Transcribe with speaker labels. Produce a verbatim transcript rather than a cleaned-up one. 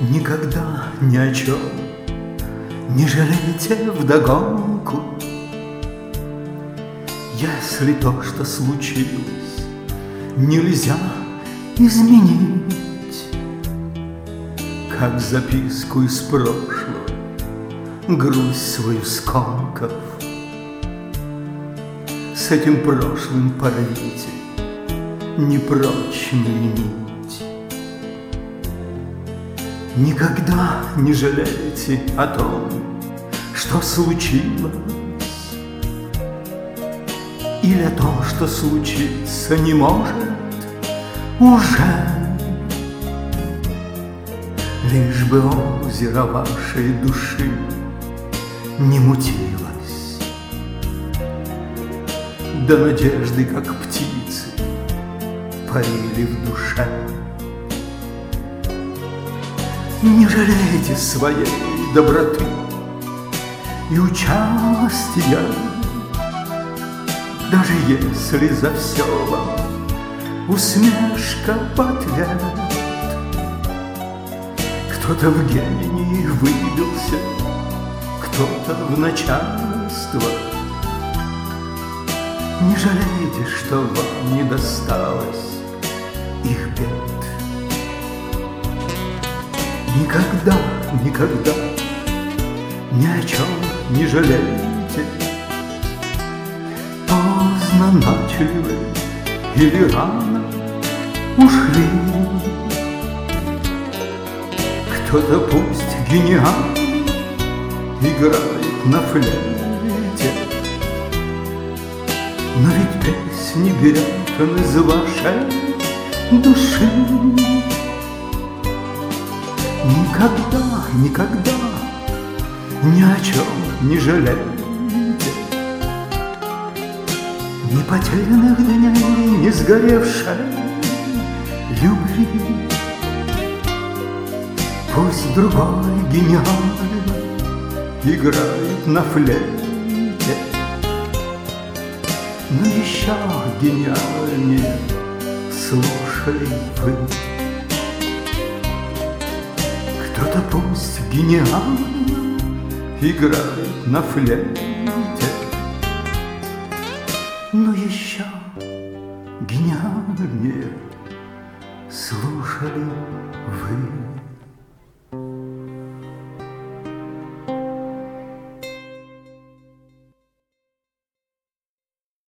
Speaker 1: Никогда ни о чем не жалейте вдогонку, если то, что случилось, нельзя изменить. Как записку из прошлого, грусть свою скомкав, с этим прошлым порвите непрочную нить. Никогда не жалейте о том, что случилось, или о том, что случиться не может уже. Лишь бы озеро вашей души не мутилось, да надежды, как птицы, парили в душе. Не жалейте своей доброты и участия, даже если за все вам усмешка в ответ. Кто-то в гении выбился, кто-то в начальство. Не жалейте, что вам не досталось их бед. Никогда, никогда ни о чем не жалейте. Поздно начали вы или рано ушли. Кто-то пусть гениально играет на флейте, но ведь песни берет он из вашей души. Никогда, никогда ни о чем не жалейте. Ни потерянных дней, ни сгоревшей любви. Пусть другой гениально играет на флейте, но еще гениальнее слушали вы. Кто-то пусть гениально играет на флейте, но еще гениальнее слушали вы.